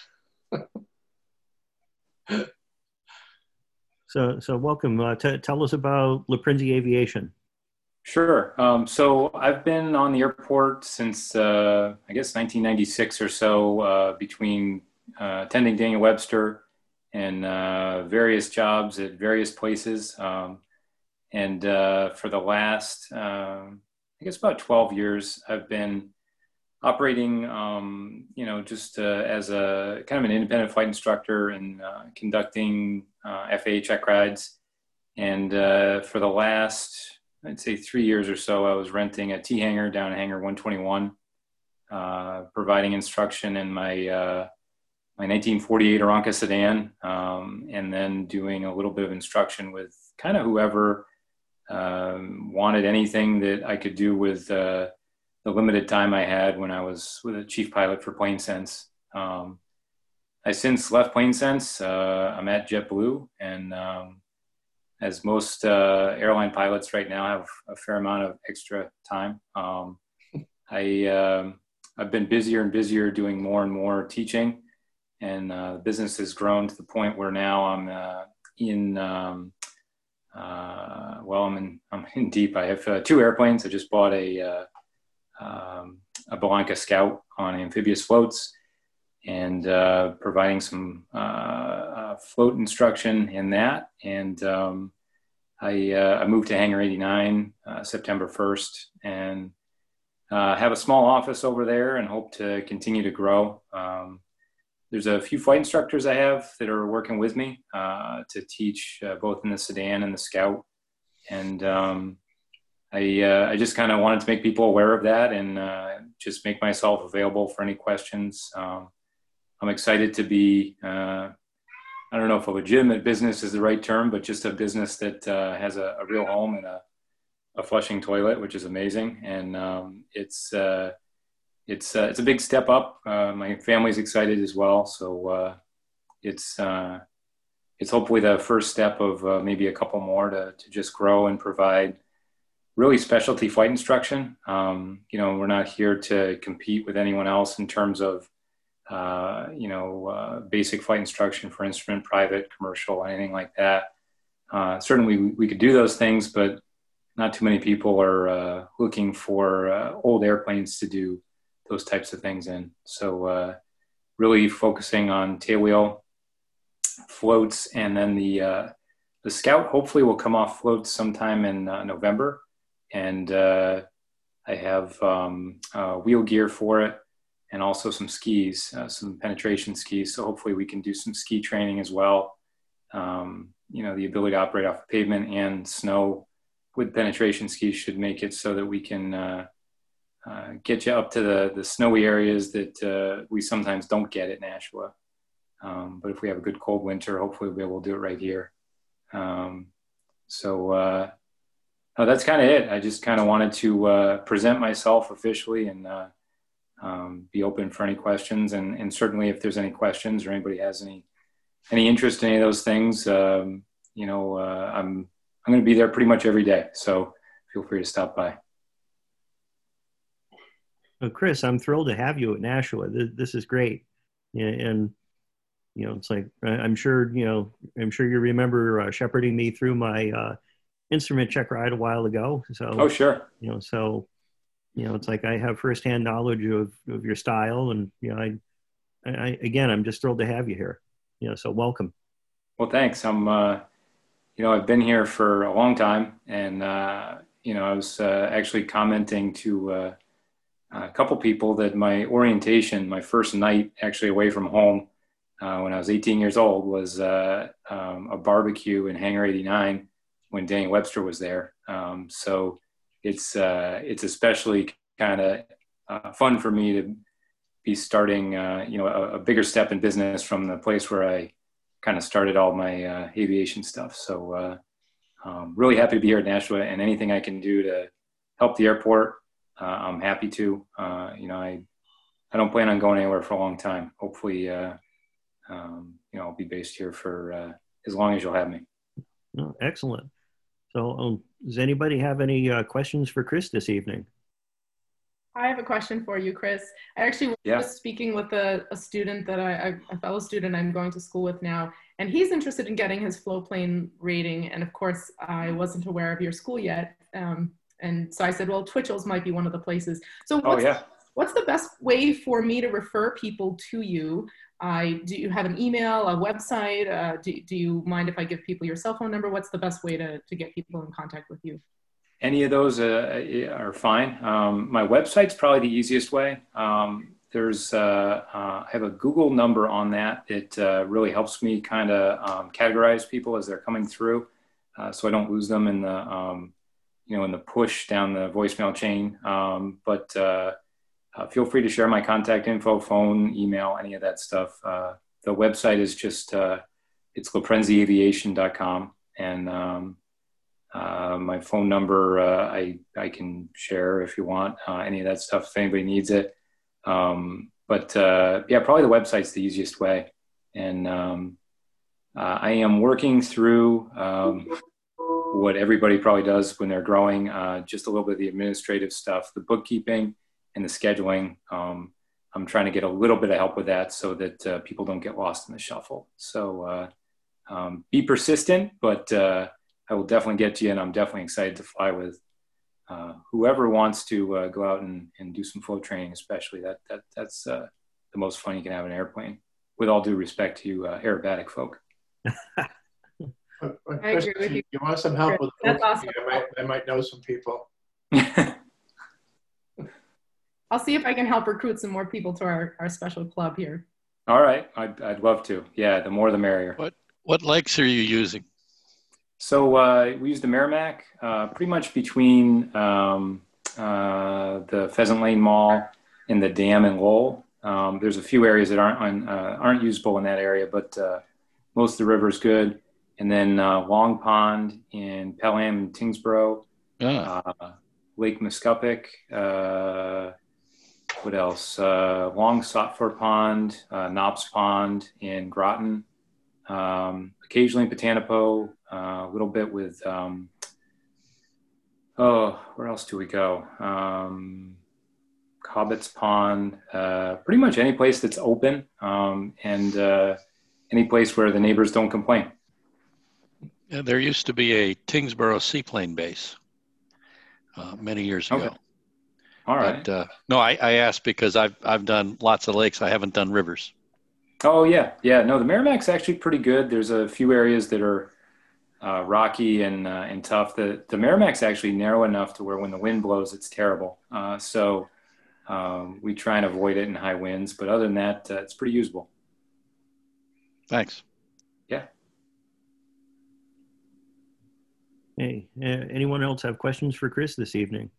So, so welcome. Uh, t tell us about Liprinzi Aviation. Sure. Um, so I've been on the airport since, uh, I guess, nineteen ninety-six or so, uh, between uh, attending Daniel Webster and uh, various jobs at various places. Um, and uh, for the last, um, I guess, about twelve years, I've been operating, um, you know, just uh, as a kind of an independent flight instructor and uh, conducting uh, F A A check rides. And uh, for the last, I'd say three years or so, I was renting a T hangar down in Hangar one twenty-one, uh, providing instruction in my uh, my nineteen forty-eight Aeronca sedan, um, and then doing a little bit of instruction with kind of whoever um, wanted anything that I could do with uh, the limited time I had when I was with a chief pilot for PlaneSense. Um, I since left PlaneSense. Uh, I'm at JetBlue, and um, as most uh, airline pilots right now have a fair amount of extra time. Um, I, um, I've been busier and busier doing more and more teaching, and uh, the business has grown to the point where now I'm uh, in, um, uh, well, I'm in, I'm in deep. I have uh, two airplanes. I just bought a, uh, um, a Belanca Scout on amphibious floats, and uh, providing some uh, uh, float instruction in that. And um, I, uh, I moved to Hangar eighty-nine uh, September first, and uh, have a small office over there and hope to continue to grow. Um, there's a few flight instructors I have that are working with me uh, to teach uh, both in the sedan and the Scout. And um, I, uh, I just kind of wanted to make people aware of that and uh, just make myself available for any questions. Um, I'm excited to be, uh, I don't know if a legitimate business is the right term, but just a business that uh, has a, a real home and a, a flushing toilet, which is amazing. And um, it's, uh, it's, uh, it's a big step up. Uh, my family's excited as well. So uh, it's, uh, it's hopefully the first step of uh, maybe a couple more to, to just grow and provide really specialty flight instruction. Um, you know, we're not here to compete with anyone else in terms of uh, you know, uh, basic flight instruction for instrument, private, commercial, anything like that. Uh, certainly we, we could do those things, but not too many people are uh, looking for uh, old airplanes to do those types of things in. So uh, really focusing on tailwheel, floats, and then the uh, the Scout hopefully will come off floats sometime in uh, November. And uh, I have um, uh, wheel gear for it and also some skis, uh, some penetration skis. So hopefully we can do some ski training as well. Um, you know, the ability to operate off the pavement and snow with penetration skis should make it so that we can uh, uh, get you up to the, the snowy areas that uh, we sometimes don't get at Nashua. Um, but if we have a good cold winter, hopefully we'll be able to do it right here. Um, so uh, no, that's kind of it. I just kind of wanted to uh, present myself officially and uh, um, be open for any questions. And, and certainly if there's any questions or anybody has any any interest in any of those things, um, you know, uh, I'm I'm going to be there pretty much every day. So feel free to stop by. Well, Chris, I'm thrilled to have you at Nashua. This, this is great. Yeah, and, you know, it's like, I'm sure, you know, I'm sure you remember uh, shepherding me through my uh, instrument check ride a while ago. So, oh, sure. You know, so, you know, it's like I have firsthand knowledge of, of your style. And, you know, I, I, again, I'm just thrilled to have you here. You know, so welcome. Well, thanks. I'm, uh, you know, I've been here for a long time, and uh, you know, I was uh, actually commenting to uh, a couple people that my orientation, my first night actually away from home, uh, when I was eighteen years old, was uh, um, a barbecue in Hangar eighty-nine when Daniel Webster was there. Um, so it's uh, it's especially kind of uh, fun for me to be starting, uh, you know, a, a bigger step in business from the place where I kind of started all my uh, aviation stuff. So uh, um, really happy to be here at Nashua, and anything I can do to help the airport, uh, I'm happy to. Uh, you know, I I don't plan on going anywhere for a long time. Hopefully, uh, um, you know, I'll be based here for uh, as long as you'll have me. Oh, excellent. So um, does anybody have any uh, questions for Chris this evening? I have a question for you, Chris. I actually was yeah. just speaking with a, a student that I, a fellow student I'm going to school with now, and he's interested in getting his flow plane rating. And of course, I wasn't aware of your school yet. Um, and so I said, well, Twitchell's might be one of the places. So what's, oh, yeah. what's the best way for me to refer people to you? Uh, do you have an email, a website? Uh, do, do you mind if I give people your cell phone number? What's the best way to, to get people in contact with you? Any of those uh, are fine. Um, my website's probably the easiest way. Um, there's, uh, uh, I have a Google number on that. It uh, really helps me kind of um, categorize people as they're coming through, uh, so I don't lose them in the, um, you know, in the push down the voicemail chain. Um, but uh, uh, feel free to share my contact info, phone, email, any of that stuff. Uh, the website is just, uh, it's loprenzi aviation dot com, and um, Uh, my phone number, uh, I, I can share if you want, uh, any of that stuff, if anybody needs it. Um, but uh, yeah, probably the website's the easiest way. And um, uh, I am working through um, what everybody probably does when they're growing, uh, just a little bit of the administrative stuff, the bookkeeping and the scheduling. Um, I'm trying to get a little bit of help with that so that uh, people don't get lost in the shuffle. So uh, um, be persistent, but uh, I will definitely get to you, and I'm definitely excited to fly with uh, whoever wants to uh, go out and, and do some flow training, especially. That that That's uh, the most fun you can have in an airplane, with all due respect to you uh, aerobatic folk. But, but I Chris, agree with you. you want some help with That's awesome. I might, I might know some people. I'll see if I can help recruit some more people to our, our special club here. All right, I'd, I'd love to. Yeah, the more the merrier. What, what legs are you using? So uh, we use the Merrimack, uh, pretty much between um, uh, the Pheasant Lane Mall and the dam in Lowell. Um, there's a few areas that aren't on, uh, aren't usable in that area, but uh, most of the river is good. And then uh, Long Pond in Pelham and Tingsboro, Ah. uh, Lake Muscuppick. Uh, what else? Uh, Long Sotford Pond, uh, Knops Pond in Groton. Um, occasionally in Patanapo, uh, a little bit with, um, oh, where else do we go? Um, Hobbits Pond, uh, pretty much any place that's open, um, and uh, any place where the neighbors don't complain. Yeah, there used to be a Tingsboro seaplane base uh, many years ago. Okay. All right. But uh, no, I, I asked because I've I've done lots of lakes. I haven't done rivers. Oh yeah, yeah. No, the Merrimack's actually pretty good. There's a few areas that are uh, rocky and uh, and tough. The the Merrimack's actually narrow enough to where when the wind blows, it's terrible. Uh, so um, we try and avoid it in high winds. But other than that, uh, it's pretty usable. Thanks. Yeah. Hey, uh, anyone else have questions for Chris this evening?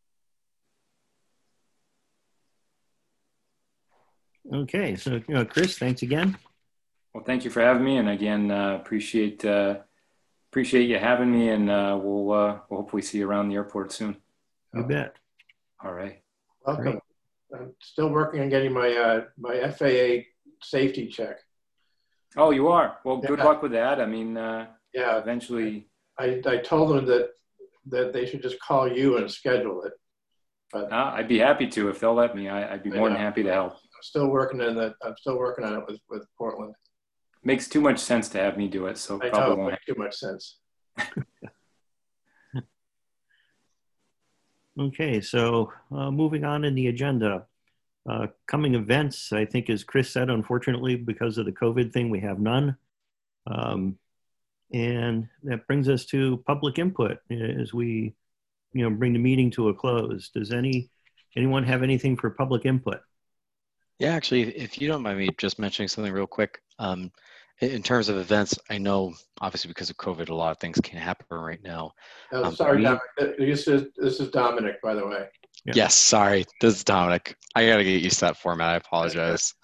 Okay, so you know, Chris, thanks again. Well, thank you for having me, and again, uh, appreciate uh, appreciate you having me, and uh, we'll uh, we'll hopefully see you around the airport soon. You bet. All right. Welcome. Great. I'm still working on getting my uh, my F A A safety check. Oh, you are? Well, good Yeah. luck with that. I mean, uh, Yeah, eventually. I, I told them that that they should just call you and schedule it. But Uh, I'd be happy to if they'll let me. I, I'd be more than Yeah. happy to help. I'm still working on that. I'm still working on it with, with Portland. Makes too much sense to have me do it, so I probably know, it won't. makes too much sense. Okay, so uh, moving on in the agenda. Uh, coming events, I think as Chris said, unfortunately, because of the COVID thing, we have none. Um, and that brings us to public input as we, you know, bring the meeting to a close. Does any anyone have anything for public input? Yeah, actually, if you don't mind me just mentioning something real quick. Um, in in terms of events, I know obviously because of COVID, a lot of things can happen right now. Oh, Um, sorry, we- Dominic. This is, this is Dominic, by the way. Yeah. Yes, sorry. This is Dominic. I got to get used to that format. I apologize.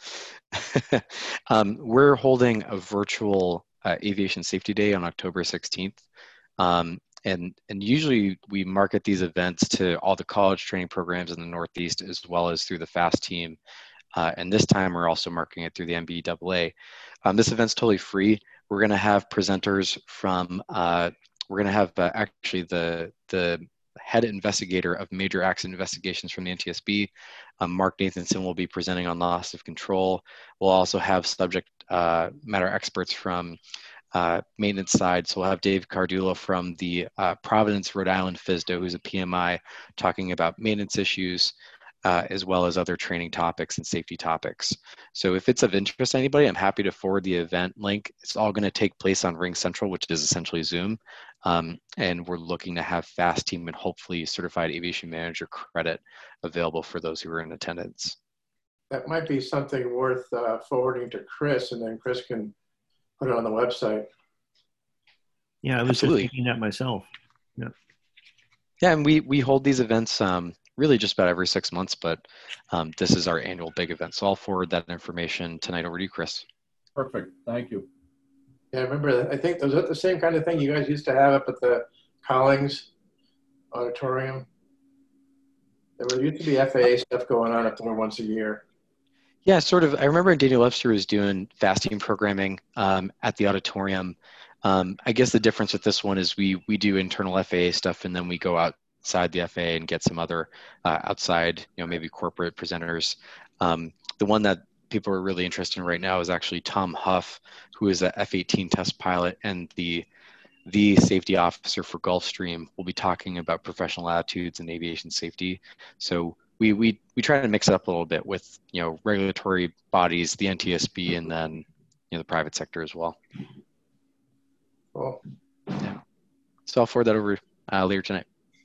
um, we're holding a virtual uh, Aviation Safety Day on October sixteenth. Um, and, and usually we market these events to all the college training programs in the Northeast as well as through the FAST team. Uh, and this time we're also marketing it through the M B A A. Um, this event's totally free. We're going to have presenters from, uh, we're going to have uh, actually the, the head investigator of major accident investigations from the N T S B. Um, Mark Nathanson will be presenting on loss of control. We'll also have subject uh, matter experts from uh, maintenance side. So we'll have Dave Cardullo from the uh, Providence, Rhode Island F I S D O, who's a P M I, talking about maintenance issues, uh, as well as other training topics and safety topics. So if it's of interest to anybody, I'm happy to forward the event link. It's all going to take place on Ring Central, which is essentially Zoom. Um, and we're looking to have FAST team and hopefully certified aviation manager credit available for those who are in attendance. That might be something worth uh, forwarding to Chris, and then Chris can put it on the website. Yeah, I was Absolutely. just thinking that myself. Yeah. Yeah, and we, we hold these events um, really just about every six months, but um, this is our annual big event. So I'll forward that information tonight over to you, Chris. Perfect. Thank you. Yeah, I remember, I think, was that the same kind of thing you guys used to have up at the Collings Auditorium? There used to be F A A stuff going on up there once a year. Yeah, sort of. I remember Daniel Webster was doing fasting programming um, at the auditorium. Um, I guess the difference with this one is we we do internal F A A stuff, and then we go outside the F A A and get some other uh, outside, you know, maybe corporate presenters. Um, the one that people are really interested in right now is actually Tom Huff, who is a F eighteen test pilot and the the safety officer for Gulfstream. Will be talking about professional attitudes and aviation safety. So we we we try to mix it up a little bit with, you know, regulatory bodies, the N T S B, and then, you know, the private sector as well. Cool. Yeah. So I'll forward that over uh, later tonight.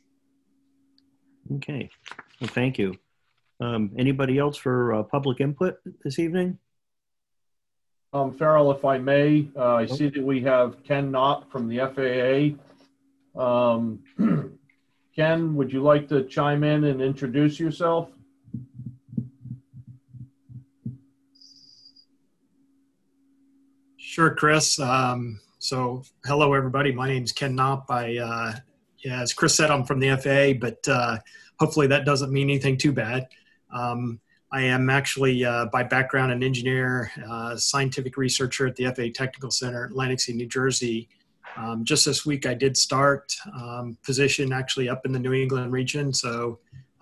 Okay. Well, thank you. Um, anybody else for uh, public input this evening? Um, Farrell, if I may, uh, I see that we have Ken Knott from the F A A. Um, Ken, would you like to chime in and introduce yourself? Sure, Chris. Um, so hello, everybody. My name is Ken Knopp. I, uh, yeah, as Chris said, I'm from the F A A, but uh, hopefully that doesn't mean anything too bad. Um, I am actually, uh, by background, an engineer, uh, scientific researcher at the F A A Technical Center, Atlantic City, New Jersey. Um, just this week, I did start um, position actually up in the New England region. So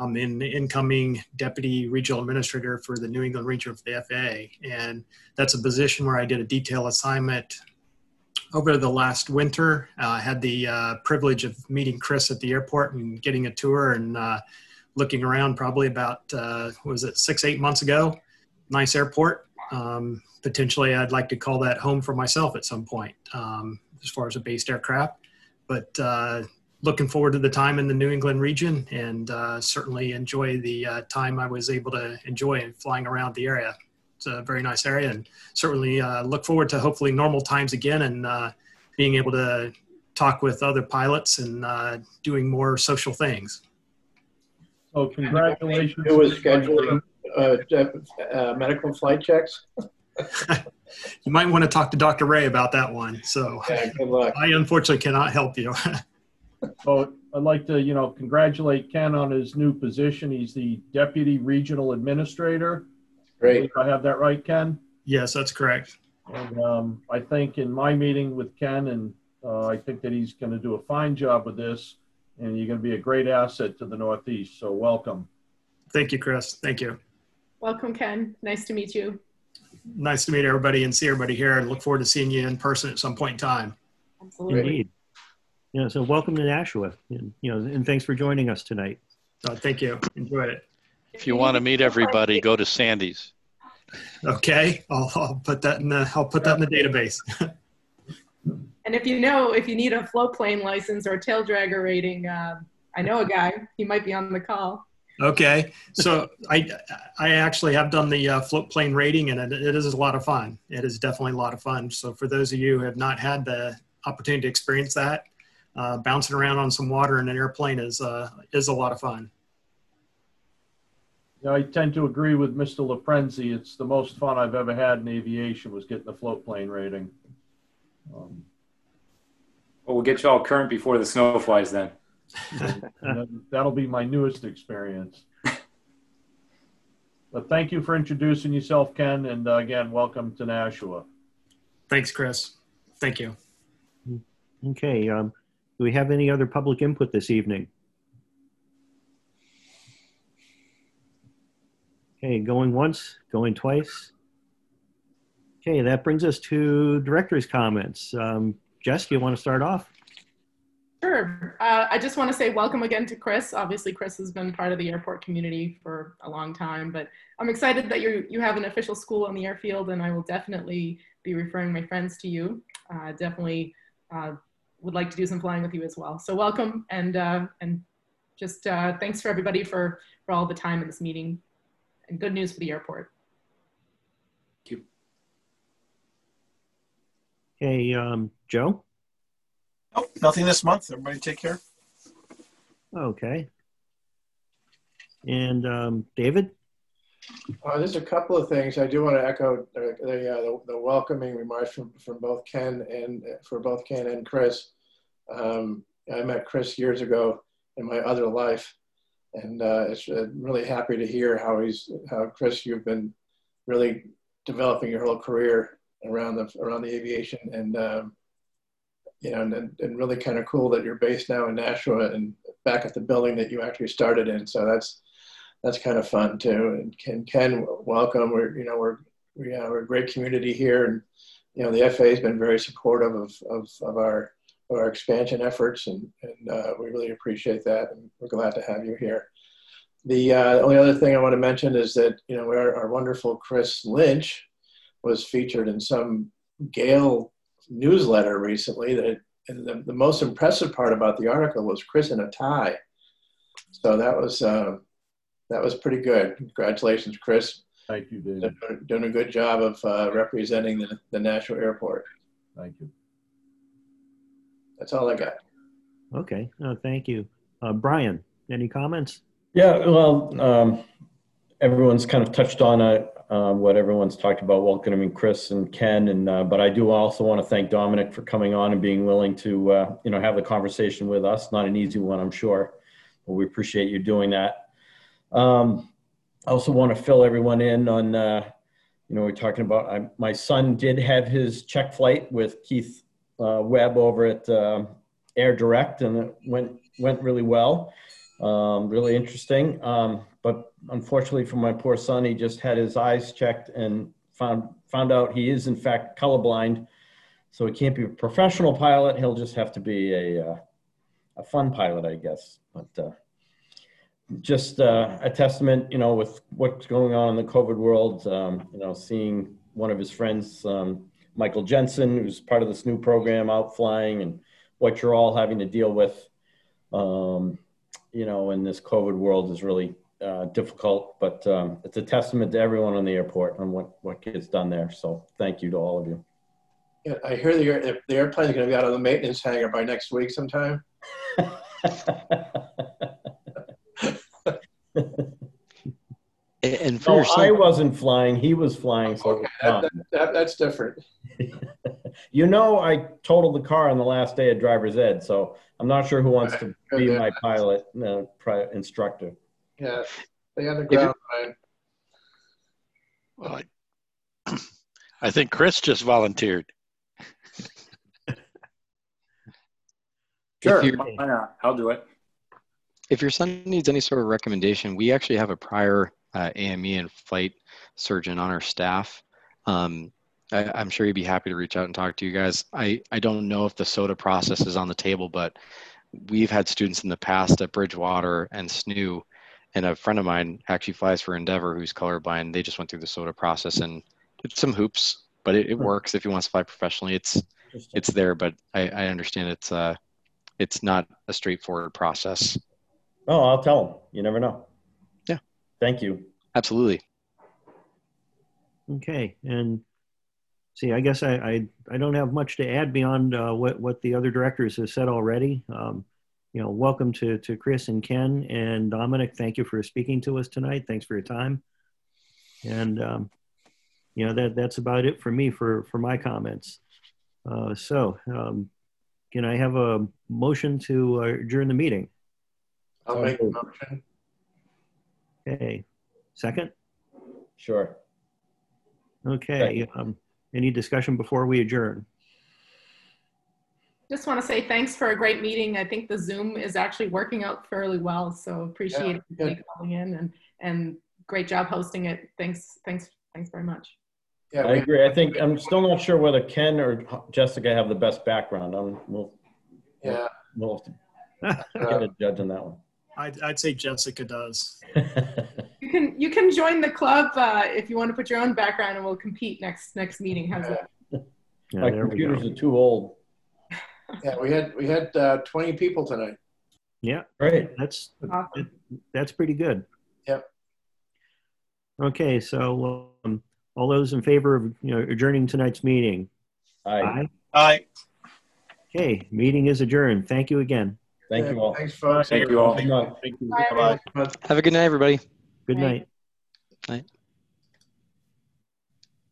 I'm in the incoming Deputy Regional Administrator for the New England region of the F A A. And that's a position where I did a detail assignment over the last winter. Uh, I had the uh, privilege of meeting Chris at the airport and getting a tour and uh, looking around probably about, uh, what was it, six, eight months ago. Nice airport. Um, potentially, I'd like to call that home for myself at some point um, as far as a based aircraft. But uh, looking forward to the time in the New England region and uh, certainly enjoy the uh, time I was able to enjoy in flying around the area. It's a very nice area and certainly uh, look forward to hopefully normal times again and uh, being able to talk with other pilots and uh, doing more social things. So congratulations. Who was scheduling uh, uh, medical flight checks? You might want to talk to Doctor Ray about that one. So yeah, good luck. I unfortunately cannot help you. So I'd like to, you know, congratulate Ken on his new position. He's the Deputy Regional Administrator. Great. I have that right, Ken? Yes, that's correct. And um, I think in my meeting with Ken, and uh, I think that he's going to do a fine job with this, and you're going to be a great asset to the Northeast. So welcome. Thank you, Chris. Thank you. Welcome, Ken. Nice to meet you. Nice to meet everybody and see everybody here, and look forward to seeing you in person at some point in time. Absolutely. Indeed. You know, so welcome to Nashua, and, you know, and thanks for joining us tonight. Oh, thank you. Enjoyed it. If you want to meet everybody, go to Sandy's. Okay, I'll, I'll put that in the I'll put that in the database. And if you know, if you need a float plane license or a tail dragger rating, uh, I know a guy. He might be on the call. Okay, so I I actually have done the uh, float plane rating, and it, it is a lot of fun. It is definitely a lot of fun. So for those of you who have not had the opportunity to experience that, uh, bouncing around on some water in an airplane is uh, is a lot of fun. Yeah, I tend to agree with Mister LaPrenzi. It's the most fun I've ever had in aviation was getting the float plane rating. Um, Well, we'll get you all current before the snow flies then. and then that'll be my newest experience. But thank you for introducing yourself, Ken, and uh, again, welcome to Nashua. Thanks, Chris. Thank you. Okay, um, do we have any other public input this evening? Okay, going once, going twice. Okay, that brings us to director's comments. Um, Jess, do you want to start off? Sure. Uh, I just want to say welcome again to Chris. Obviously, Chris has been part of the airport community for a long time, but I'm excited that you you have an official school on the airfield, and I will definitely be referring my friends to you. Uh, definitely uh, would like to do some flying with you as well. So welcome, and uh, and just uh, thanks for everybody for, for all the time in this meeting, and good news for the airport. Thank you. Okay, um, Joe? Nope, nothing this month. Everybody take care. Okay. And um, David? Uh, there's a couple of things I do want to echo the the, uh, the, the welcoming remarks from, from both Ken and for both Ken and Chris. Um, I met Chris years ago in my other life, and uh, it's uh, really happy to hear how he's how Chris, you've been really developing your whole career around the around the aviation, and um, you know, and, and really kind of cool that you're based now in Nashua and back at the building that you actually started in. So that's that's kind of fun too. And Ken, Ken, welcome. We're you know we're we, uh, we're a great community here, and you know the F A A has been very supportive of of, of our of our expansion efforts, and and uh, we really appreciate that, and we're glad to have you here. The uh, only other thing I want to mention is that you know our, our wonderful Chris Lynch was featured in some Gale newsletter recently. That it, and the, the most impressive part about the article was Chris in a tie. So that was uh, that was pretty good. Congratulations, Chris. Thank you, David. Doing, doing a good job of uh, representing the, the Nashua Airport. Thank you. That's all I got. Okay, oh, thank you. Uh, Brian, any comments? Yeah, well, um, everyone's kind of touched on uh, um, what everyone's talked about, welcoming Chris and Ken, and uh, but I do also want to thank Dominic for coming on and being willing to uh, you know have the conversation with us. Not an easy one, I'm sure, but we appreciate you doing that. Um, I also want to fill everyone in on uh, you know we're talking about I, my son did have his check flight with Keith uh, Webb over at uh, Air Direct, and it went went really well. Um, really interesting. Um, but unfortunately for my poor son, he just had his eyes checked and found found out he is in fact colorblind. So he can't be a professional pilot. He'll just have to be a uh, a fun pilot, I guess. But uh, just uh, a testament, you know, with what's going on in the COVID world. Um, you know, seeing one of his friends, um, Michael Jensen, who's part of this new program, out flying, and what you're all having to deal with. Um, you know, in this COVID world is really uh, difficult, but um, it's a testament to everyone on the airport and what, what gets done there. So thank you to all of you. Yeah, I hear the, air, the airplane is going to be out of the maintenance hangar by next week sometime. And for no, your son, I wasn't flying. He was flying. So okay, that, that, that, that's different. You know, I totaled the car on the last day of driver's ed, so I'm not sure who wants to be yeah. my pilot uh, pri- instructor. Yeah, stay on the ground, Ryan. Well, I, I think Chris just volunteered. Sure, If why not? I'll do it. If your son needs any sort of recommendation, we actually have a prior uh, A M E and flight surgeon on our staff. Um, I, I'm sure he'd be happy to reach out and talk to you guys. I, I don't know if the SOTA process is on the table, but we've had students in the past at Bridgewater and S N U, and a friend of mine actually flies for Endeavor who's colorblind. They just went through the SOTA process, and it's some hoops, but it, it works if he wants to fly professionally. It's it's there, but I, I understand it's uh it's not a straightforward process. Oh, I'll tell him. You never know. Yeah. Thank you. Absolutely. Okay, and see, I guess I, I, I don't have much to add beyond uh, what, what the other directors have said already. Um, you know, welcome to, to Chris and Ken and Dominic. Thank you for speaking to us tonight. Thanks for your time. And, um, you know, that, that's about it for me for, for my comments. Uh, so um, can I have a motion to uh, adjourn the meeting? I'll make a motion. Okay, second? Sure. Okay, um, any discussion before we adjourn? Just want to say thanks for a great meeting. I think the Zoom is actually working out fairly well, so appreciate Yeah, you calling in, and and great job hosting it. Thanks, thanks, thanks very much. Yeah, I we, agree. I think I'm still not sure whether Ken or Jessica have the best background. I'm, we'll, yeah. we'll have to get a judge on that one. I'd, I'd say Jessica does. You can you can join the club uh, if you want to put your own background, and we'll compete next next meeting. How's that? Yeah, My there we computers go. are too old. Yeah, we had we had uh, twenty people tonight. Yeah, Great. that's Awesome. that's pretty good. Yep. Okay, so um, all those in favor of you know adjourning tonight's meeting? Aye. Aye. Okay, meeting is adjourned. Thank you again. Thank you all. Thanks, folks. Thank you all. Good night. Thank you. Bye, everyone. Bye-bye. Have a good night, everybody. Good Night. night. Night.